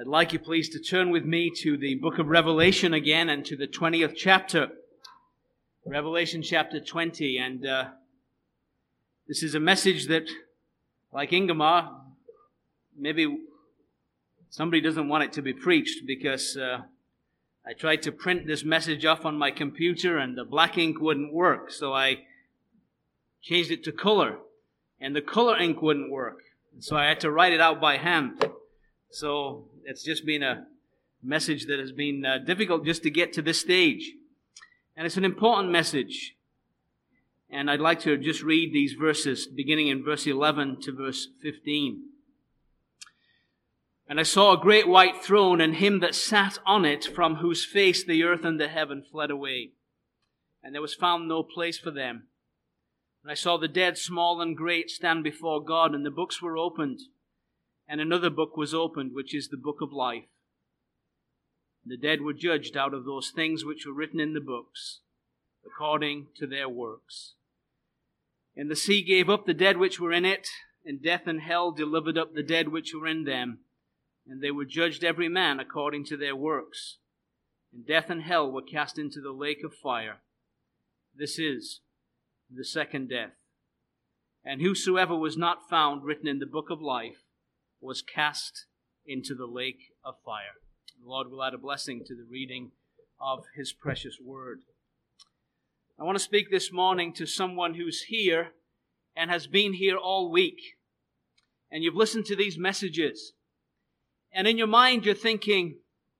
I'd like you please to turn with me to the book of Revelation again and to the 20th chapter. Revelation chapter 20. And this is a message that, like Ingemar, maybe somebody doesn't want it to be preached because I tried to print this message off on my computer and the black ink wouldn't work. So I changed it to color and the color ink wouldn't work. So I had to write it out by hand. So it's just been a message that has been difficult just to get to this stage. And it's an important message. And I'd like to just read these verses, beginning in verse 11 to verse 15. And I saw a great white throne, and him that sat on it, from whose face the earth and the heaven fled away. And there was found no place for them. And I saw the dead, small and great, stand before God, and the books were opened. And another book was opened, which is the book of life. The dead were judged out of those things which were written in the books, according to their works. And the sea gave up the dead which were in it, and death and hell delivered up the dead which were in them. And they were judged every man according to their works. And death and hell were cast into the lake of fire. This is the second death. And whosoever was not found written in the book of life was cast into the lake of fire. The Lord will add a blessing to the reading of His precious word. I want to speak this morning to someone who's here and has been here all week. And you've listened to these messages. And in your mind you're thinking,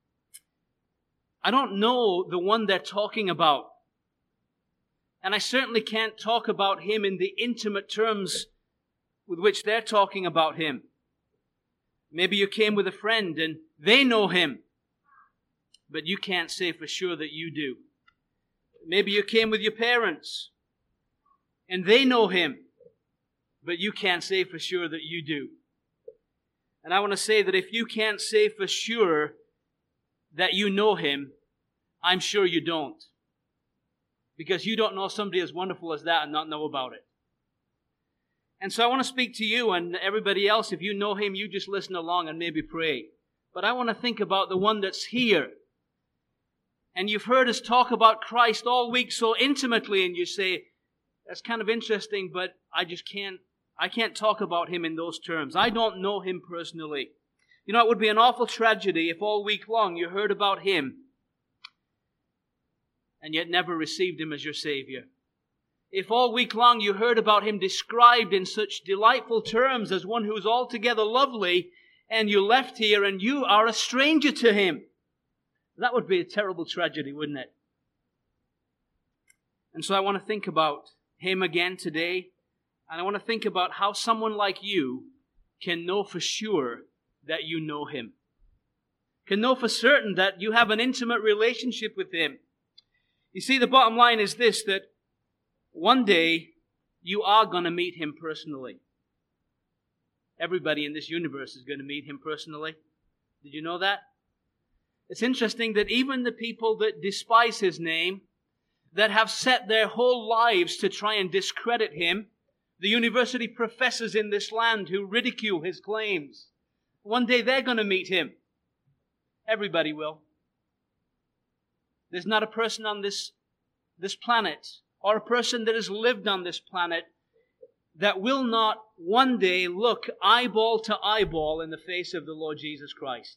I don't know the one they're talking about. And I certainly can't talk about him in the intimate terms with which they're talking about him. Maybe you came with a friend and they know him, but you can't say for sure that you do. Maybe you came with your parents and they know him, but you can't say for sure that you do. And I want to say that if you can't say for sure that you know him, I'm sure you don't. Because you don't know somebody as wonderful as that and not know about it. And so I want to speak to you and everybody else. If you know him, you just listen along and maybe pray. But I want to think about the one that's here. And you've heard us talk about Christ all week so intimately, and you say, that's kind of interesting, but I can't talk about him in those terms. I don't know him personally. You know, it would be an awful tragedy if all week long you heard about him and yet never received him as your Savior. If all week long you heard about him described in such delightful terms as one who's altogether lovely, and you left here and you are a stranger to him, that would be a terrible tragedy, wouldn't it? And so I want to think about him again today, and I want to think about how someone like you can know for sure that you know him. Can know for certain that you have an intimate relationship with him. You see, the bottom line is this, that one day you are going to meet him personally. Everybody in this universe is going to meet him personally. Did you know that? It's interesting that even the people that despise his name, that have set their whole lives to try and discredit him, the university professors in this land who ridicule his claims, one day they're going to meet him. Everybody will. There's not a person on this planet or a person that has lived on this planet that will not one day look eyeball to eyeball in the face of the Lord Jesus Christ.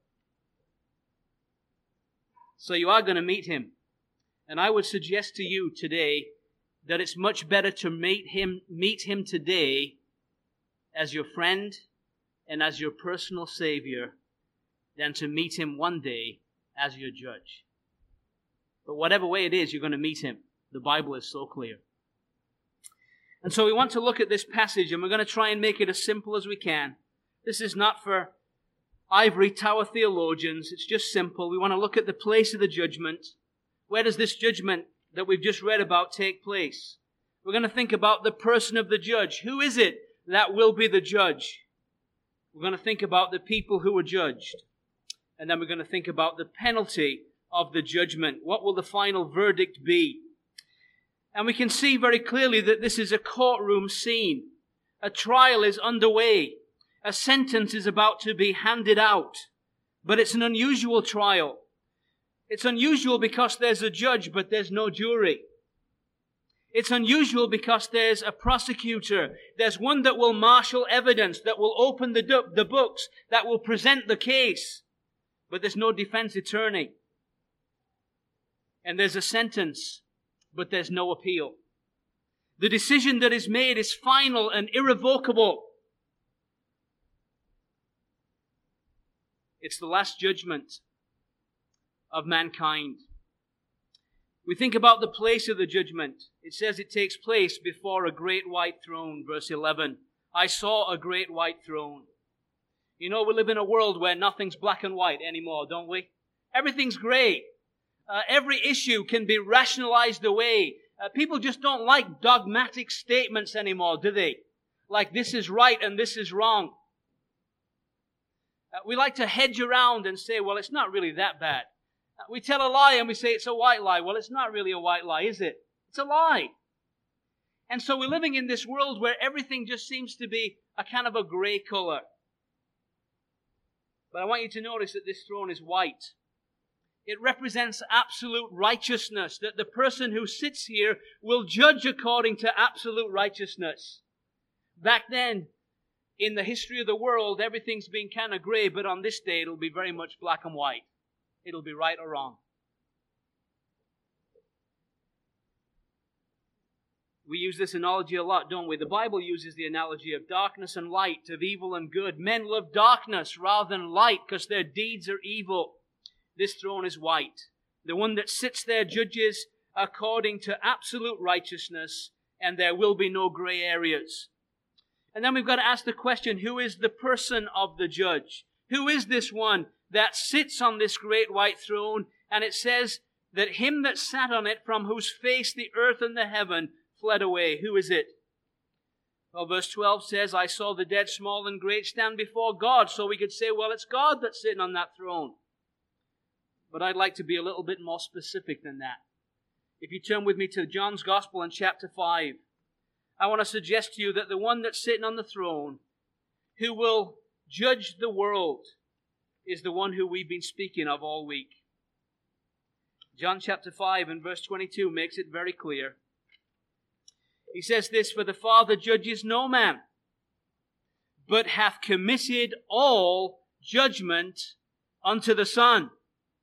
So you are going to meet him. And I would suggest to you today that it's much better to meet him today as your friend and as your personal Savior than to meet him one day as your judge. But whatever way it is, you're going to meet him. The Bible is so clear. And so we want to look at this passage, and we're going to try and make it as simple as we can. This is not for ivory tower theologians. It's just simple. We want to look at the place of the judgment. Where does this judgment that we've just read about take place? We're going to think about the person of the judge. Who is it that will be the judge? We're going to think about the people who were judged. And then we're going to think about the penalty of the judgment. What will the final verdict be? And we can see very clearly that this is a courtroom scene. A trial is underway. A sentence is about to be handed out. But it's an unusual trial. It's unusual because there's a judge, but there's no jury. It's unusual because there's a prosecutor. There's one that will marshal evidence, that will open the books, that will present the case. But there's no defense attorney. And there's a sentence, but there's no appeal. The decision that is made is final and irrevocable. It's the last judgment of mankind. We think about the place of the judgment. It says it takes place before a great white throne, verse 11. I saw a great white throne. You know, we live in a world where nothing's black and white anymore, don't we? Everything's gray. Every issue can be rationalized away. People just don't like dogmatic statements anymore, do they? Like this is right and this is wrong. We like to hedge around and say, well, it's not really that bad. We tell a lie and we say it's a white lie. Well, it's not really a white lie, is it? It's a lie. And so we're living in this world where everything just seems to be a kind of a gray color. But I want you to notice that this throne is white. It represents absolute righteousness, that the person who sits here will judge according to absolute righteousness. Back then, in the history of the world, everything's been kind of gray, but on this day it'll be very much black and white. It'll be right or wrong. We use this analogy a lot, don't we? The Bible uses the analogy of darkness and light, of evil and good. Men love darkness rather than light because their deeds are evil. This throne is white. The one that sits there judges according to absolute righteousness, and there will be no gray areas. And then we've got to ask the question, who is the person of the judge? Who is this one that sits on this great white throne? And it says that him that sat on it, from whose face the earth and the heaven fled away. Who is it? Well, verse 12 says, I saw the dead, small and great, stand before God. So we could say, well, it's God that's sitting on that throne. But I'd like to be a little bit more specific than that. If you turn with me to John's Gospel in chapter 5, I want to suggest to you that the one that's sitting on the throne, who will judge the world, is the one who we've been speaking of all week. John chapter 5 and verse 22 makes it very clear. He says this, for the Father judges no man, but hath committed all judgment unto the Son.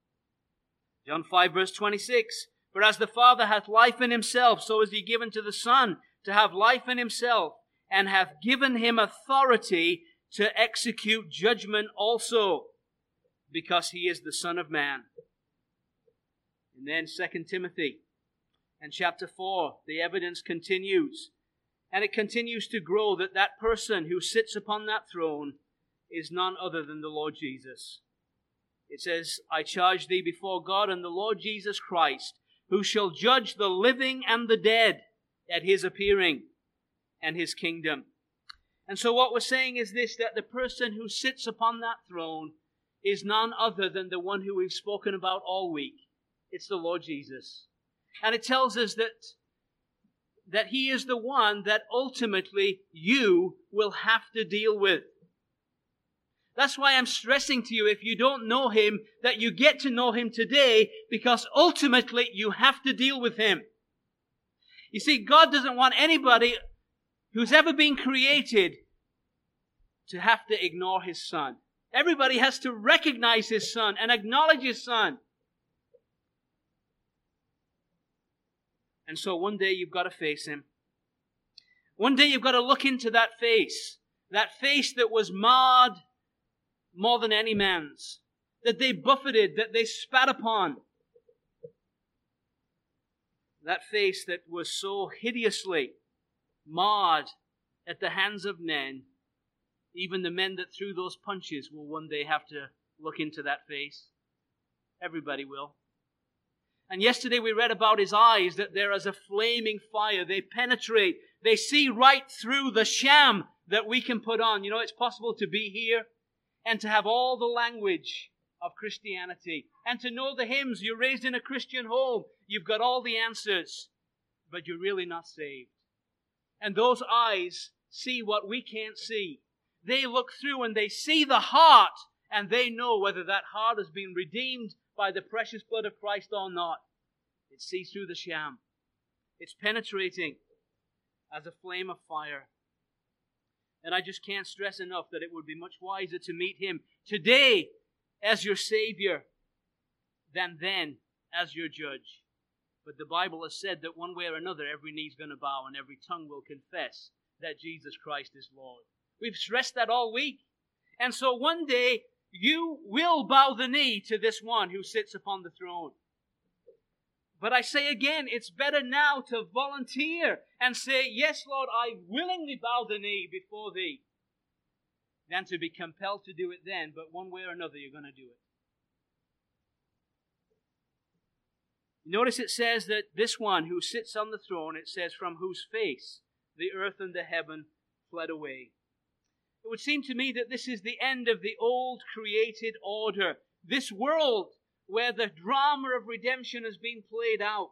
John 5 verse 26, for as the Father hath life in himself, so is he given to the Son to have life in himself, and hath given him authority to execute judgment also, because he is the Son of Man. And then 2 Timothy and chapter 4, the evidence continues. And it continues to grow that that person who sits upon that throne is none other than the Lord Jesus. It says, I charge thee before God and the Lord Jesus Christ, who shall judge the living and the dead at his appearing and his kingdom. And so what we're saying is this, that the person who sits upon that throne is none other than the one who we've spoken about all week. It's the Lord Jesus. And it tells us that he is the one that ultimately you will have to deal with. That's why I'm stressing to you, if you don't know him, that you get to know him today, because ultimately you have to deal with him. You see, God doesn't want anybody who's ever been created to have to ignore his Son. Everybody has to recognize his Son and acknowledge his Son. And so one day you've got to face him. One day you've got to look into that face that was marred more than any man's, that they buffeted, that they spat upon. That face that was so hideously marred at the hands of men. Even the men that threw those punches will one day have to look into that face. Everybody will. And yesterday we read about his eyes, that they're as a flaming fire. They penetrate. They see right through the sham that we can put on. You know, it's possible to be here and to have all the language of Christianity and to know the hymns. You're raised in a Christian home. You've got all the answers, but you're really not saved. And those eyes see what we can't see. They look through and they see the heart And they know whether that heart has been redeemed by the precious blood of Christ or not. It sees through the sham. It's penetrating as a flame of fire. And I just can't stress enough that it would be much wiser to meet Him today as your Savior than then as your judge. But the Bible has said that one way or another, every knee's going to bow and every tongue will confess that Jesus Christ is Lord. We've stressed that all week. And so one day, you will bow the knee to this one who sits upon the throne. But I say again, it's better now to volunteer and say, yes, Lord, I willingly bow the knee before Thee, than to be compelled to do it then, but one way or another you're going to do it. Notice it says that this one who sits on the throne, it says, from whose face the earth and the heaven fled away. It would seem to me that this is the end of the old created order. This world where the drama of redemption has been played out.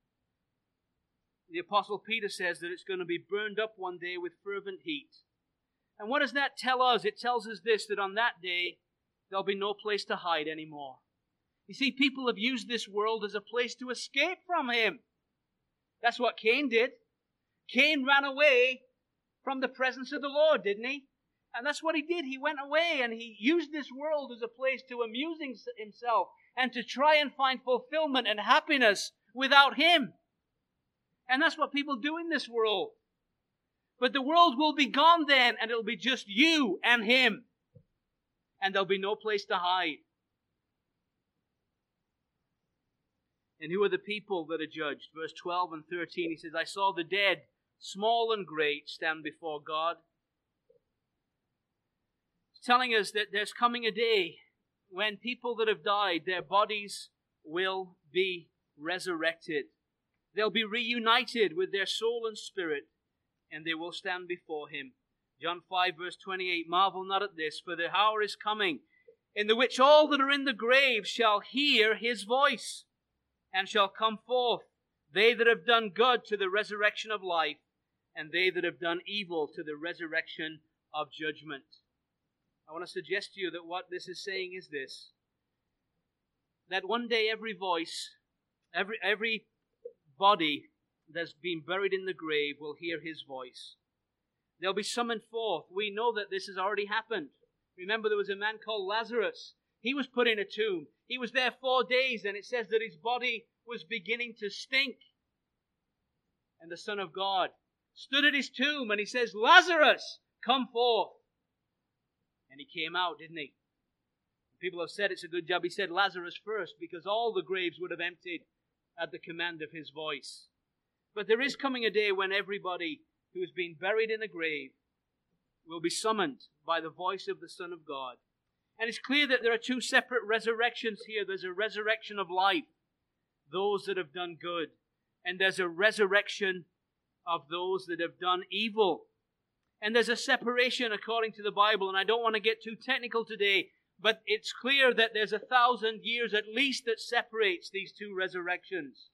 The Apostle Peter says that it's going to be burned up one day with fervent heat. And what does that tell us? It tells us this, that on that day, there'll be no place to hide anymore. You see, people have used this world as a place to escape from Him. That's what Cain did. Cain ran away from the presence of the Lord, didn't he? And that's what he did. He went away and he used this world as a place to amuse himself and to try and find fulfillment and happiness without Him. And that's what people do in this world. But the world will be gone then, and it'll be just you and Him. And there'll be no place to hide. And who are the people that are judged? Verse 12 and 13, he says, I saw the dead, small and great, stand before God. It's telling us that there's coming a day when people that have died, their bodies will be resurrected. They'll be reunited with their soul and spirit, and they will stand before Him. John 5 verse 28, marvel not at this, for the hour is coming, in the which all that are in the grave shall hear His voice, and shall come forth, they that have done good to the resurrection of life, and they that have done evil to the resurrection of judgment. I want to suggest to you that what this is saying is this, that one day every voice, every body that's been buried in the grave will hear His voice. They'll be summoned forth. We know that this has already happened. Remember, there was a man called Lazarus. He was put in a tomb. He was there 4 days, and it says that his body was beginning to stink. And the Son of God stood at his tomb, and He says, Lazarus, come forth. And he came out, didn't he? People have said it's a good job He said Lazarus first, because all the graves would have emptied at the command of His voice. But there is coming a day when everybody who has been buried in a grave will be summoned by the voice of the Son of God. And it's clear that there are two separate resurrections here. There's a resurrection of life, those that have done good. And there's a resurrection of those that have done evil. And there's a separation according to the Bible. And I don't want to get too technical today, but it's clear that there's 1,000 years at least that separates these two resurrections.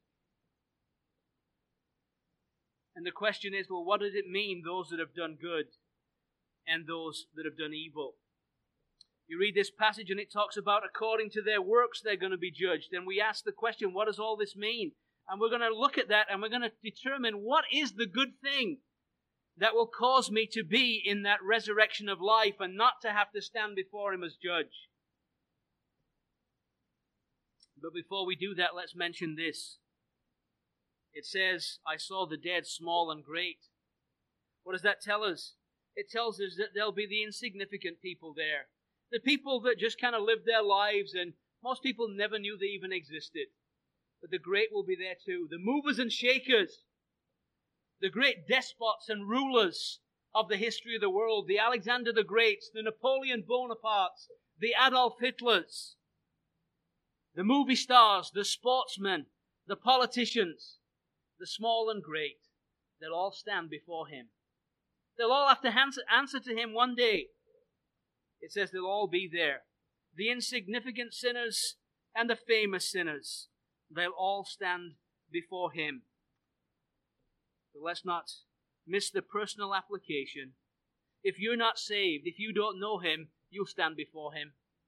And the question is, well, what does it mean, those that have done good and those that have done evil? You read this passage and it talks about according to their works they're going to be judged. And we ask the question, what does all this mean? And we're going to look at that and we're going to determine what is the good thing that will cause me to be in that resurrection of life and not to have to stand before Him as judge. But before we do that, let's mention this. It says, I saw the dead, small and great. What does that tell us? It tells us that there'll be the insignificant people there. The people that just kind of lived their lives, and most people never knew they even existed. But the great will be there too. The movers and shakers. The great despots and rulers of the history of the world. The Alexander the Greats, the Napoleon Bonapartes, the Adolf Hitlers. The movie stars, the sportsmen, the politicians, the small and great. They'll all stand before Him. They'll all have to answer to Him one day. It says they'll all be there. The insignificant sinners and the famous sinners. They'll all stand before Him. But let's not miss the personal application. If you're not saved, if you don't know Him, you'll stand before Him.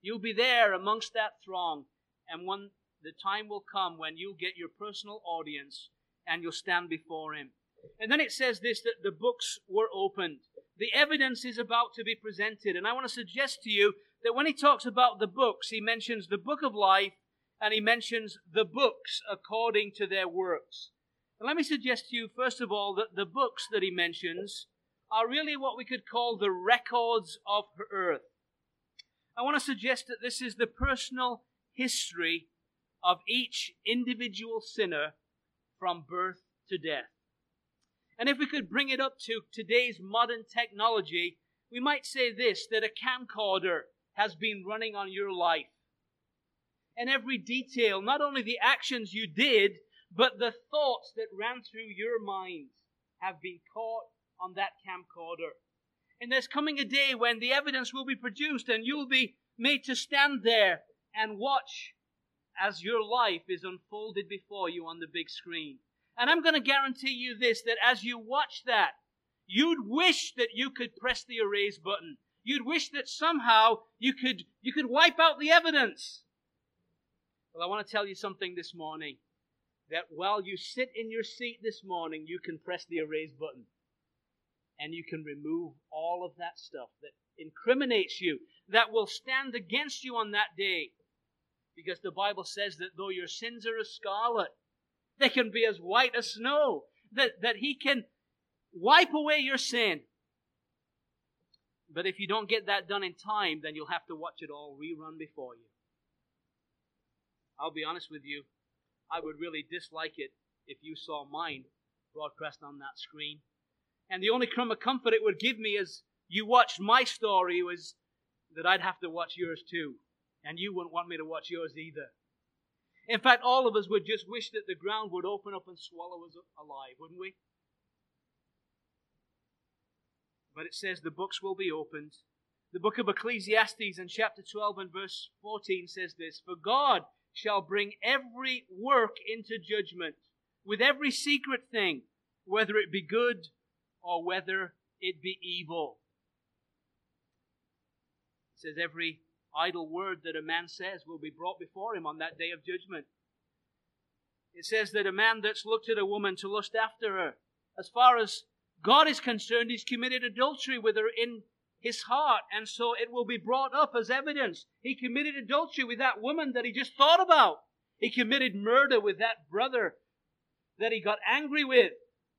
You'll be there amongst that throng, and when the time will come when you'll get your personal audience and you'll stand before Him. And then it says this, that the books were opened. The evidence is about to be presented. And I want to suggest to you that when he talks about the books, he mentions the book of life and he mentions the books according to their works. And let me suggest to you, first of all, that the books that he mentions are really what we could call the records of earth. I want to suggest that this is the personal history of each individual sinner from birth to death. And if we could bring it up to today's modern technology, we might say this, that a camcorder has been running on your life. And every detail, not only the actions you did, but the thoughts that ran through your mind have been caught on that camcorder. And there's coming a day when the evidence will be produced and you'll be made to stand there and watch as your life is unfolded before you on the big screen. And I'm going to guarantee you this, that as you watch that, you'd wish that you could press the erase button. You'd wish that somehow you could wipe out the evidence. Well, I want to tell you something this morning, that while you sit in your seat this morning, you can press the erase button. And you can remove all of that stuff that incriminates you, that will stand against you on that day. Because the Bible says that though your sins are as scarlet, they can be as white as snow. That He can wipe away your sin. But if you don't get that done in time, then you'll have to watch it all rerun before you. I'll be honest with you, I would really dislike it if you saw mine broadcast on that screen. And the only crumb of comfort it would give me as you watched my story was that I'd have to watch yours too. And you wouldn't want me to watch yours either. In fact, all of us would just wish that the ground would open up and swallow us alive, wouldn't we? But it says the books will be opened. The book of Ecclesiastes in chapter 12 and verse 14 says this, "For God shall bring every work into judgment, with every secret thing, whether it be good or whether it be evil." It says every idle word that a man says will be brought before him on that day of judgment. It says that a man that's looked at a woman to lust after her, as far as God is concerned, he's committed adultery with her in his heart, and so it will be brought up as evidence. He committed adultery with that woman that he just thought about. He committed murder with that brother that he got angry with.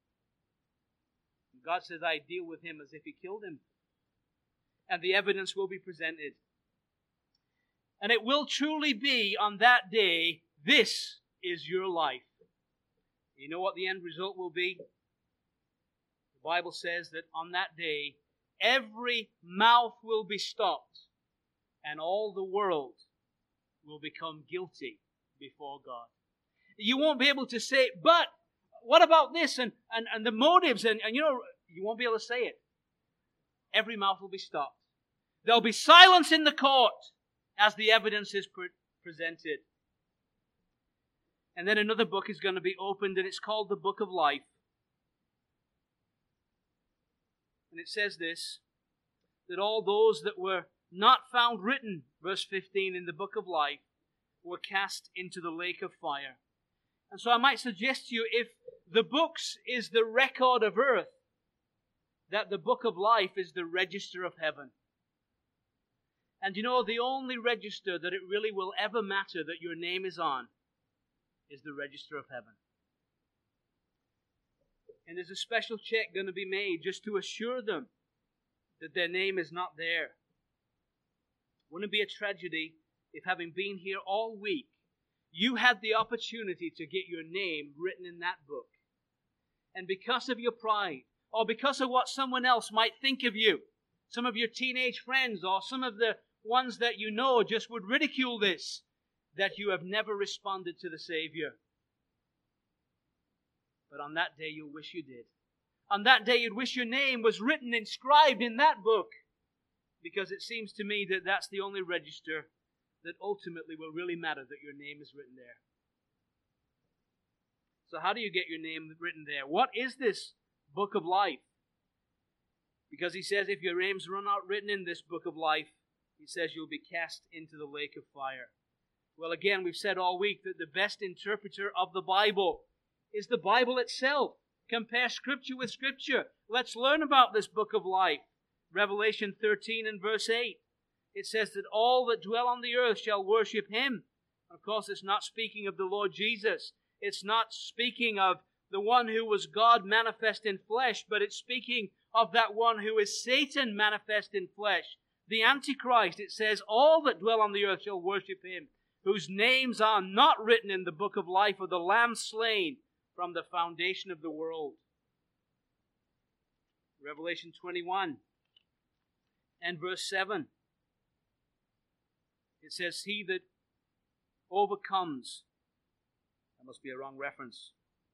God says, I deal with him as if he killed him. And the evidence will be presented. And it will truly be on that day, this is your life. You know what the end result will be? The Bible says that on that day, every mouth will be stopped and all the world will become guilty before God. You won't be able to say, but what about this and the motives and you won't be able to say it. Every mouth will be stopped. There'll be silence in the court as the evidence is presented. And then another book is going to be opened, and it's called the Book of Life. And it says this, that all those that were not found written, verse 15, in the Book of Life, were cast into the lake of fire. And so I might suggest to you, if the books is the record of earth, that the Book of Life is the register of heaven. And the only register that it really will ever matter that your name is on is the register of heaven. And there's a special check going to be made just to assure them that their name is not there. Wouldn't it be a tragedy if, having been here all week, you had the opportunity to get your name written in that book, and because of your pride, or because of what someone else might think of you, some of your teenage friends or some of the ones that you know just would ridicule this, that you have never responded to the Savior. But on that day you'll wish you did. On that day you'd wish your name was written, inscribed in that book, because it seems to me that that's the only register that ultimately will really matter, that your name is written there. So how do you get your name written there? What is this book of life? Because he says if your name's not written in this book of life, He says you'll be cast into the lake of fire. Well, again, we've said all week that the best interpreter of the Bible is the Bible itself. Compare Scripture with Scripture. Let's learn about this book of life. Revelation 13 and verse 8. It says that all that dwell on the earth shall worship Him. Of course, it's not speaking of the Lord Jesus. It's not speaking of the one who was God manifest in flesh, but it's speaking of that one who is Satan manifest in flesh. The Antichrist, it says, all that dwell on the earth shall worship Him, whose names are not written in the book of life of the Lamb slain from the foundation of the world. Revelation 21 and verse 7. It says, he that overcomes. That must be a wrong reference.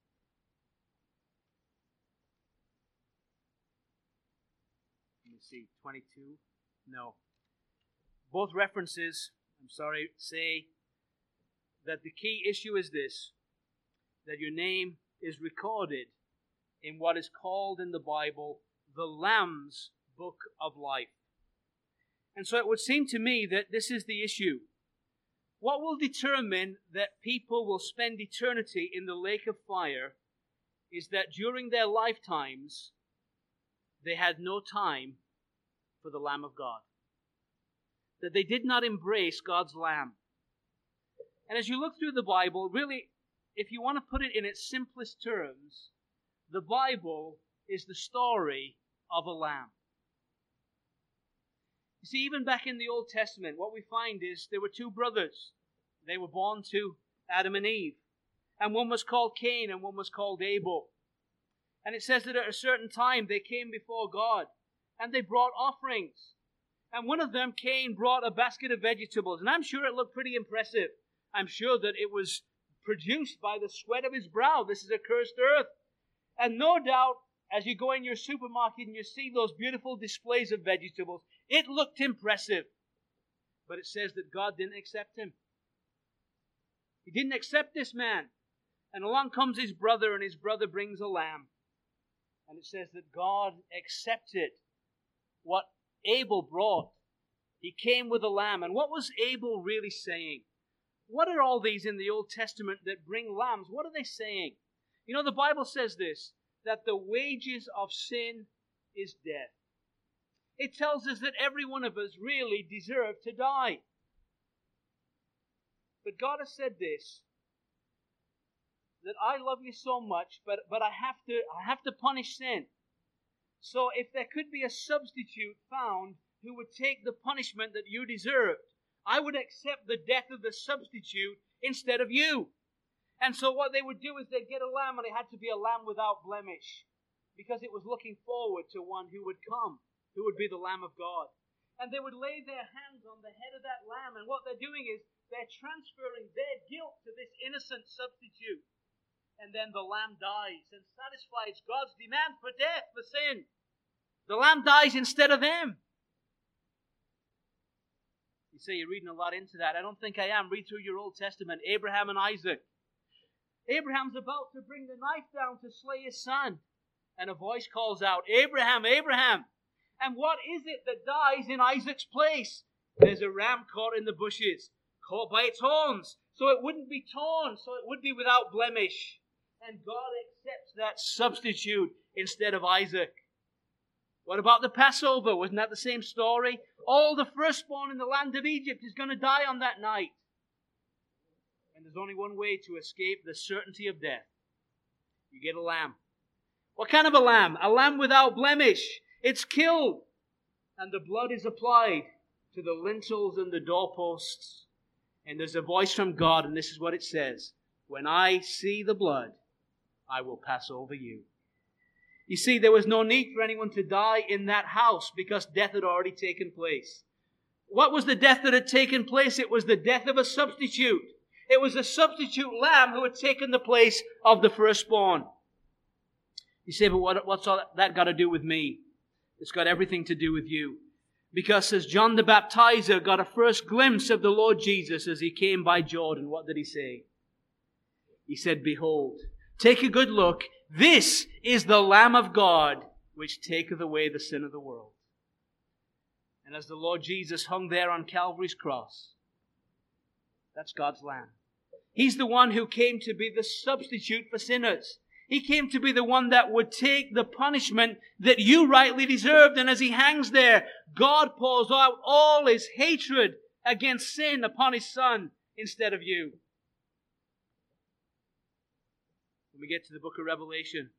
Let me see, 22? No. Both references, say that the key issue is this, that your name is recorded in what is called in the Bible the Lamb's Book of Life. And so it would seem to me that this is the issue. What will determine that people will spend eternity in the lake of fire is that during their lifetimes, they had no time for the Lamb of God. That they did not embrace God's Lamb. And as you look through the Bible, really, if you want to put it in its simplest terms, the Bible is the story of a lamb. You see, even back in the Old Testament, what we find is there were two brothers. They were born to Adam and Eve. And one was called Cain and one was called Abel. And it says that at a certain time they came before God and they brought offerings. And one of them, Cain, brought a basket of vegetables. And I'm sure it looked pretty impressive. I'm sure that it was produced by the sweat of his brow. This is a cursed earth. And no doubt, as you go in your supermarket and you see those beautiful displays of vegetables, it looked impressive. But it says that God didn't accept him. He didn't accept this man. And along comes his brother, and his brother brings a lamb. And it says that God accepted what Abel brought. He came with a lamb. And what was Abel really saying? What are all these in the Old Testament that bring lambs? What are they saying? You know, the Bible says this, that the wages of sin is death. It tells us that every one of us really deserve to die. But God has said this, that I love you so much, but I have to punish sin. So if there could be a substitute found who would take the punishment that you deserved, I would accept the death of the substitute instead of you. And so what they would do is they'd get a lamb, and it had to be a lamb without blemish, because it was looking forward to one who would come, who would be the Lamb of God. And they would lay their hands on the head of that lamb, and what they're doing is they're transferring their guilt to this innocent substitute. And then the lamb dies and satisfies God's demand for death, for sin. The lamb dies instead of them. You say you're reading a lot into that. I don't think I am. Read through your Old Testament. Abraham and Isaac. Abraham's about to bring the knife down to slay his son. And a voice calls out, Abraham, Abraham. And what is it that dies in Isaac's place? There's a ram caught in the bushes, caught by its horns. So it wouldn't be torn, so it would be without blemish. And God accepts that substitute instead of Isaac. What about the Passover? Wasn't that the same story? All the firstborn in the land of Egypt is going to die on that night. And there's only one way to escape the certainty of death. You get a lamb. What kind of a lamb? A lamb without blemish. It's killed. And the blood is applied to the lintels and the doorposts. And there's a voice from God, and this is what it says. When I see the blood, I will pass over you. You see, there was no need for anyone to die in that house because death had already taken place. What was the death that had taken place? It was the death of a substitute. It was a substitute lamb who had taken the place of the firstborn. You say, but what's all that got to do with me? It's got everything to do with you. Because as John the Baptizer got a first glimpse of the Lord Jesus as he came by Jordan, what did he say? He said, behold, take a good look. This is the Lamb of God, which taketh away the sin of the world. And as the Lord Jesus hung there on Calvary's cross, that's God's Lamb. He's the one who came to be the substitute for sinners. He came to be the one that would take the punishment that you rightly deserved. And as he hangs there, God pours out all his hatred against sin upon his Son instead of you. When we get to the book of Revelation,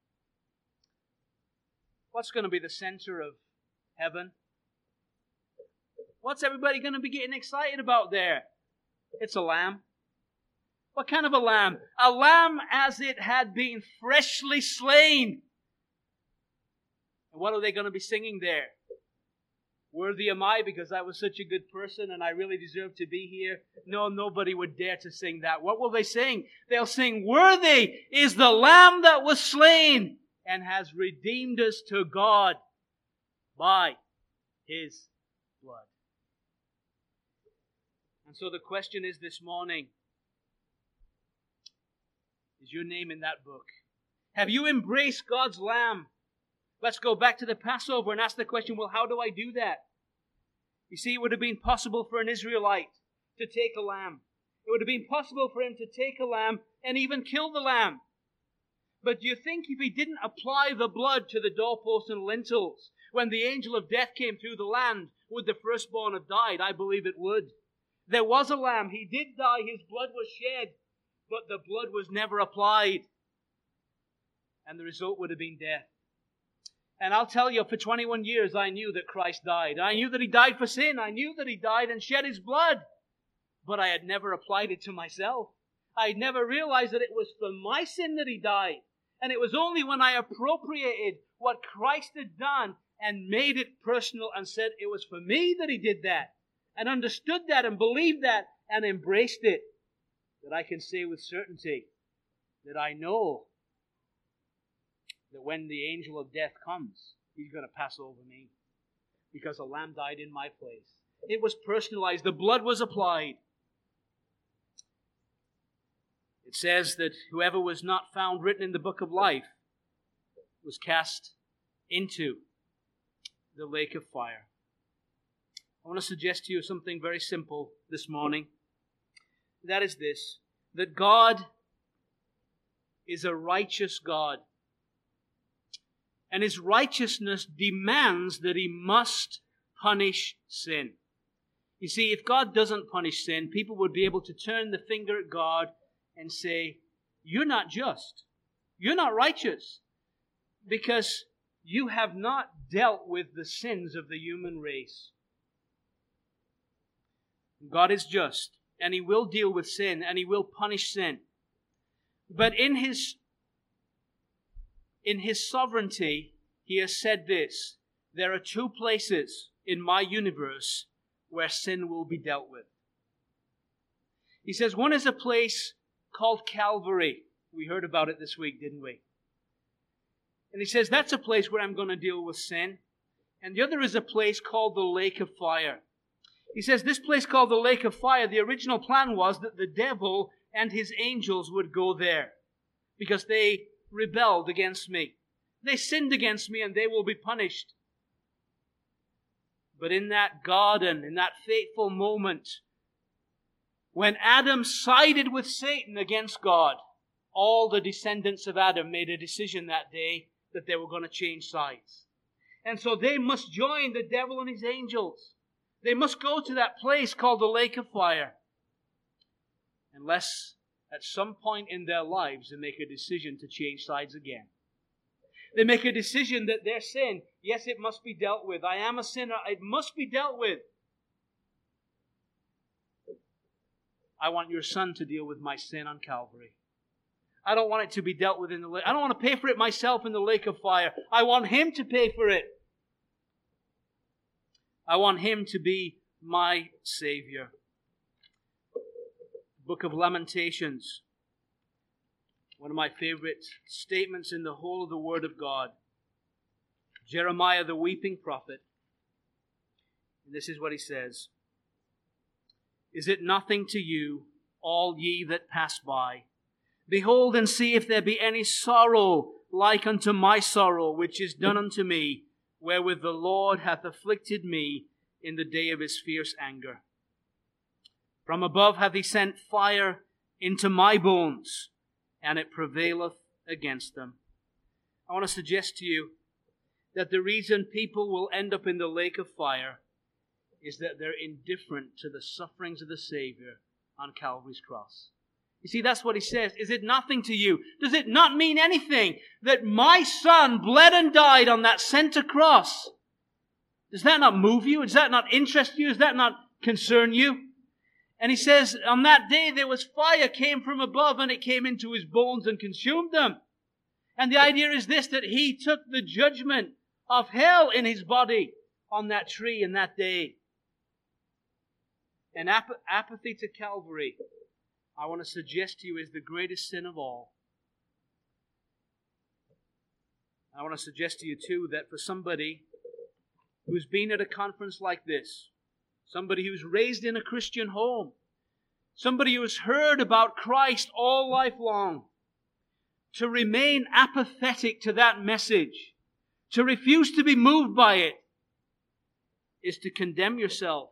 what's going to be the center of heaven? What's everybody going to be getting excited about there? It's a lamb. What kind of a lamb? A lamb as it had been freshly slain. And what are they going to be singing there? Worthy am I because I was such a good person and I really deserve to be here. No, nobody would dare to sing that. What will they sing? They'll sing, worthy is the lamb that was slain and has redeemed us to God by his blood. And so the question is this morning, is your name in that book? Have you embraced God's Lamb? Let's go back to the Passover and ask the question, well, how do I do that? You see, it would have been possible for an Israelite to take a lamb. It would have been possible for him to take a lamb and even kill the lamb. But do you think if he didn't apply the blood to the doorposts and lintels, when the angel of death came through the land, would the firstborn have died? I believe it would. There was a lamb. He did die. His blood was shed. But the blood was never applied. And the result would have been death. And I'll tell you, for 21 years, I knew that Christ died. I knew that he died for sin. I knew that he died and shed his blood. But I had never applied it to myself. I had never realized that it was for my sin that he died. And it was only when I appropriated what Christ had done and made it personal and said it was for me that he did that, and understood that and believed that and embraced it, that I can say with certainty that I know that when the angel of death comes, he's going to pass over me because a lamb died in my place. It was personalized. The blood was applied. It says that whoever was not found written in the book of life was cast into the lake of fire. I want to suggest to you something very simple this morning. That is this, that God is a righteous God. And his righteousness demands that he must punish sin. You see, if God doesn't punish sin, people would be able to turn the finger at God and say, you're not just. You're not righteous. Because you have not dealt with the sins of the human race. God is just. And he will deal with sin, and he will punish sin. But in his sovereignty, he has said this: there are two places in my universe where sin will be dealt with. He says one is a place called Calvary. We heard about it this week, didn't we? And he says that's a place where I'm going to deal with sin. And the other is a place called the lake of fire. He says this place called the lake of fire, the original plan was that the devil and his angels would go there because they rebelled against me. They sinned against me and they will be punished. But in that garden, in that fateful moment, when Adam sided with Satan against God, all the descendants of Adam made a decision that day that they were going to change sides. And so they must join the devil and his angels. They must go to that place called the lake of fire. Unless at some point in their lives they make a decision to change sides again. They make a decision that their sin, yes, it must be dealt with. I am a sinner. It must be dealt with. I want your Son to deal with my sin on Calvary. I don't want it to be dealt with in the lake. I don't want to pay for it myself in the lake of fire. I want him to pay for it. I want him to be my Savior. Book of Lamentations. One of my favorite statements in the whole of the Word of God. Jeremiah, the weeping prophet. And this is what he says. Is it nothing to you, all ye that pass by? Behold and see if there be any sorrow like unto my sorrow, which is done unto me, wherewith the Lord hath afflicted me, in the day of his fierce anger. From above hath he sent fire into my bones, and it prevaileth against them. I want to suggest to you that the reason people will end up in the lake of fire is that they're indifferent to the sufferings of the Savior on Calvary's cross. You see, that's what he says. Is it nothing to you? Does it not mean anything that my Son bled and died on that center cross? Does that not move you? Does that not interest you? Does that not concern you? And he says, on that day there was fire came from above, and it came into his bones and consumed them. And the idea is this, that he took the judgment of hell in his body on that tree in that day. And apathy to Calvary, I want to suggest to you, is the greatest sin of all. I want to suggest to you too that for somebody who's been at a conference like this, somebody who's raised in a Christian home, somebody who has heard about Christ all life long, to remain apathetic to that message, to refuse to be moved by it, is to condemn yourself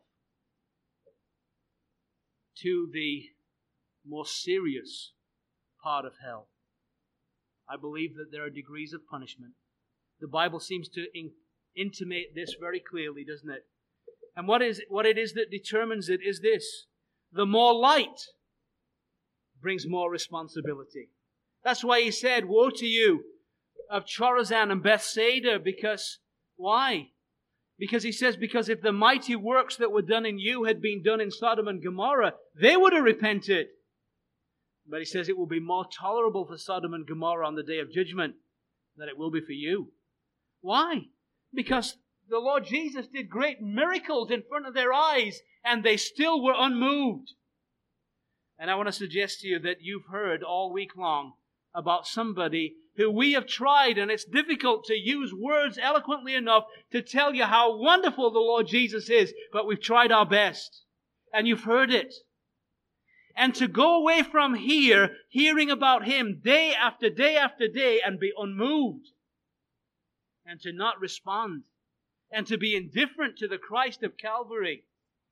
to the more serious part of hell. I believe that there are degrees of punishment. The Bible seems to intimate this very clearly, doesn't it? And what it is that determines it is this: the more light brings more responsibility. That's why he said, woe to you of Chorazin and Bethsaida, because, why? Because he says, because if the mighty works that were done in you had been done in Sodom and Gomorrah, they would have repented. But he says it will be more tolerable for Sodom and Gomorrah on the day of judgment than it will be for you. Why? Because the Lord Jesus did great miracles in front of their eyes, and they still were unmoved. And I want to suggest to you that you've heard all week long about somebody who we have tried, and it's difficult to use words eloquently enough to tell you how wonderful the Lord Jesus is, but we've tried our best. And you've heard it. And to go away from here, hearing about Him day after day after day, and be unmoved, and to not respond, and to be indifferent to the Christ of Calvary,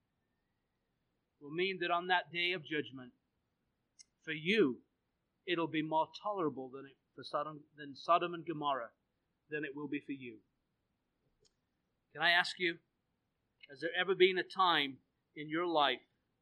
will mean that on that day of judgment, for you, it'll be more tolerable than Sodom and Gomorrah than it will be for you. Can I ask you, has there ever been a time in your life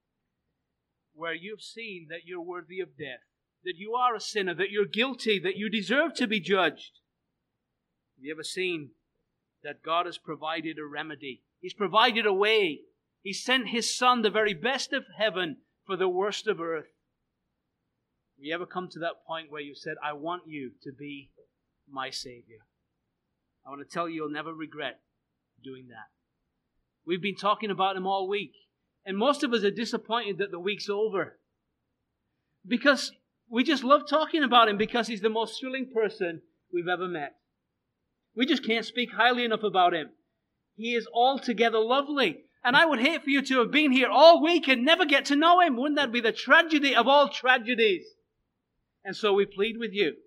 where you've seen that you're worthy of death, that you are a sinner, that you're guilty, that you deserve to be judged? Have you ever seen that God has provided a remedy? He's provided a way. He sent His Son, the very best of heaven, for the worst of earth. Have you ever come to that point where you said, I want you to be my Savior? I want to tell you, you'll never regret doing that. We've been talking about Him all week. And most of us are disappointed that the week's over. Because we just love talking about Him, because He's the most thrilling person we've ever met. We just can't speak highly enough about Him. He is altogether lovely. And I would hate for you to have been here all week and never get to know Him. Wouldn't that be the tragedy of all tragedies? And so we plead with you.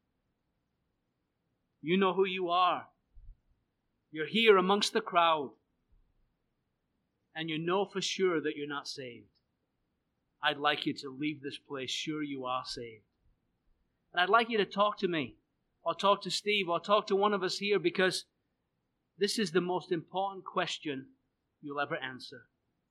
You know who you are. You're here amongst the crowd. And you know for sure that you're not saved. I'd like you to leave this place sure you are saved. And I'd like you to talk to me, or talk to Steve, or talk to one of us here, because this is the most important question you'll ever answer.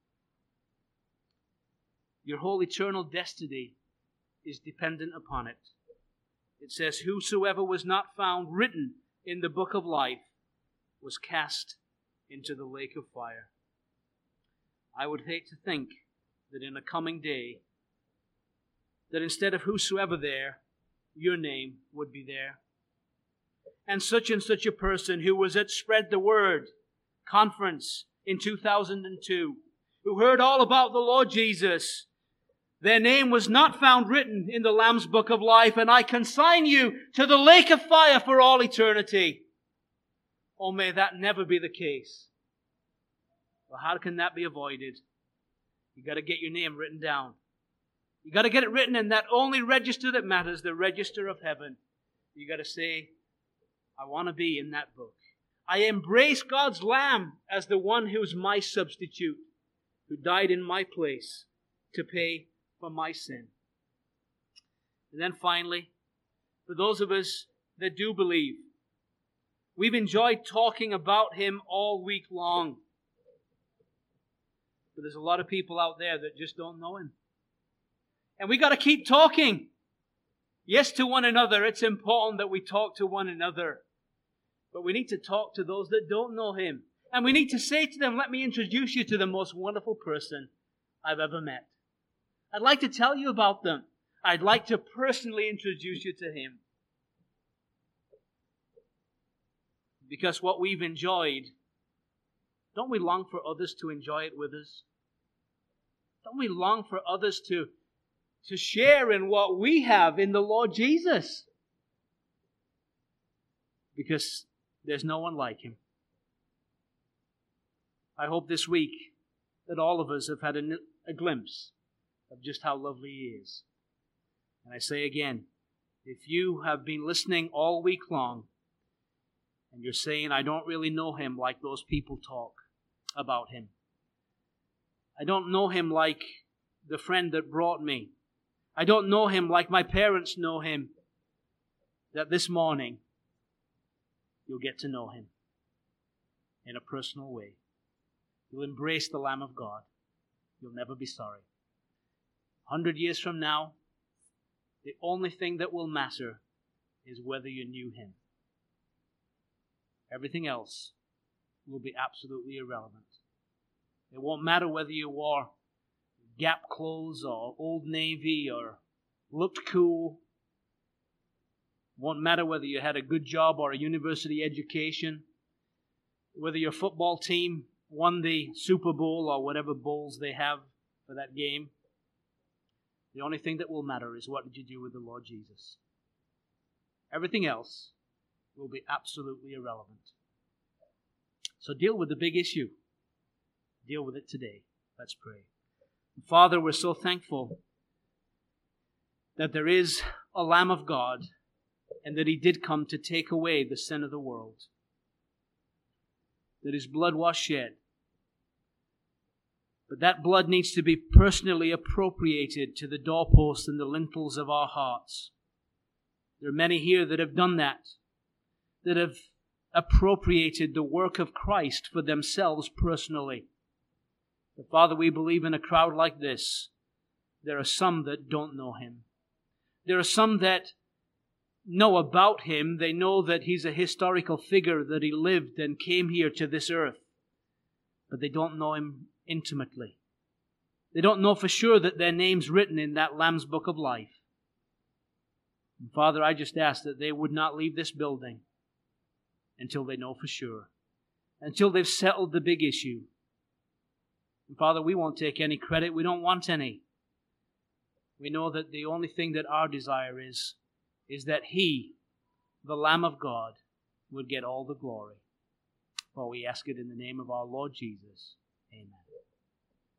Your whole eternal destiny is dependent upon it. It says, whosoever was not found written in the book of life was cast into the lake of fire. I would hate to think that in a coming day, that instead of whosoever there, your name would be there. And such a person who was at Spread the Word conference in 2002, who heard all about the Lord Jesus, their name was not found written in the Lamb's book of life, and I consign you to the lake of fire for all eternity. Oh, may that never be the case. Well, how can that be avoided? You got to get your name written down. You got to get it written in that only register that matters, the register of heaven. You got to say, I want to be in that book. I embrace God's Lamb as the one who's my substitute, who died in my place to pay for my sin. And then finally, for those of us that do believe, we've enjoyed talking about Him all week long. But there's a lot of people out there that just don't know Him. And we got to keep talking. Yes, to one another. It's important that we talk to one another. But we need to talk to those that don't know Him. And we need to say to them, let me introduce you to the most wonderful person I've ever met. I'd like to tell you about them. I'd like to personally introduce you to Him. Because what we've enjoyed, don't we long for others to enjoy it with us? Don't we long for others to share in what we have in the Lord Jesus? Because there's no one like Him. I hope this week that all of us have had a glimpse of just how lovely He is. And I say again, if you have been listening all week long and you're saying, I don't really know Him like those people talk about Him. I don't know Him like the friend that brought me. I don't know Him like my parents know Him. That this morning, you'll get to know Him in a personal way. You'll embrace the Lamb of God. You'll never be sorry. 100 years from now, the only thing that will matter is whether you knew Him. Everything else will be absolutely irrelevant. It won't matter whether you wore Gap clothes or Old Navy or looked cool. It won't matter whether you had a good job or a university education. Whether your football team won the Super Bowl or whatever bowls they have for that game. The only thing that will matter is what did you do with the Lord Jesus. Everything else will be absolutely irrelevant. So deal with the big issue. Deal with it today. Let's pray. Father, we're so thankful that there is a Lamb of God and that He did come to take away the sin of the world. That His blood was shed. But that blood needs to be personally appropriated to the doorposts and the lintels of our hearts. There are many here that have done that have appropriated the work of Christ for themselves personally. But Father, we believe in a crowd like this, there are some that don't know Him. There are some that know about Him. They know that He's a historical figure, that He lived and came here to this earth. But they don't know Him intimately. They don't know for sure that their name's written in that Lamb's Book of Life. And Father, I just ask that they would not leave this building until they know for sure. Until they've settled the big issue. And Father, we won't take any credit. We don't want any. We know that the only thing that our desire is that He, the Lamb of God, would get all the glory. For we ask it in the name of our Lord Jesus. Amen.